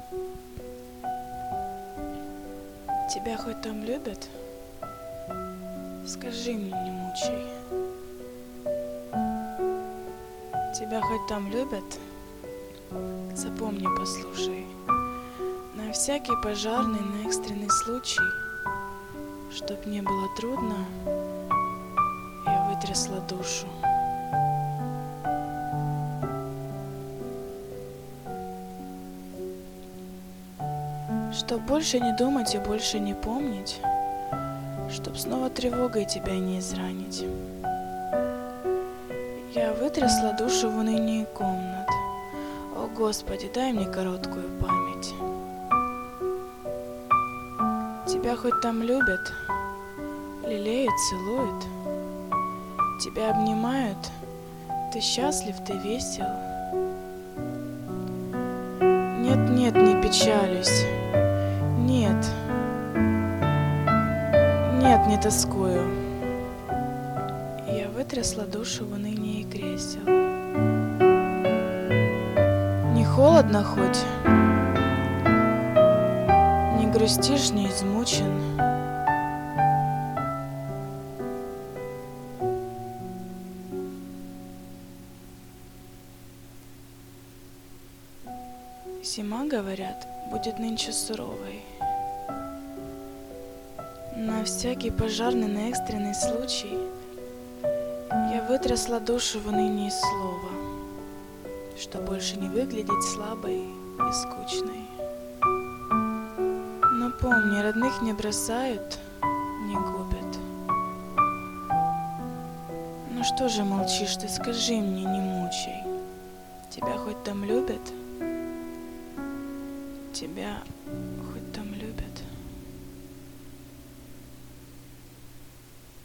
Тебя хоть там любят? Скажи мне, не мучай. Тебя хоть там любят? Запомни, послушай. На всякий пожарный, на экстренный случай, чтоб не было трудно, я вытрясла душу. Чтоб больше не думать и больше не помнить, чтоб снова тревогой тебя не изранить. Я вытрясла душу в унынии комнат. О, Господи, дай мне короткую память. Тебя хоть там любят, лелеют, целуют, тебя обнимают, ты счастлив, ты весел. Нет, нет, не печалюсь, нет, нет, не тоскую. Я вытрясла душу в унынии кресел. Не холодно хоть? Не грустишь, не измучен? Зима, говорят, будет нынче суровой. На всякий пожарный, на экстренный случай я вытрясла душу в унынии слова, чтоб больше не выглядеть слабой и скучной. Но помни, родных не бросают, не губят. Ну что же молчишь ты, скажи мне, не мучай. Тебя хоть там любят? Тебя хоть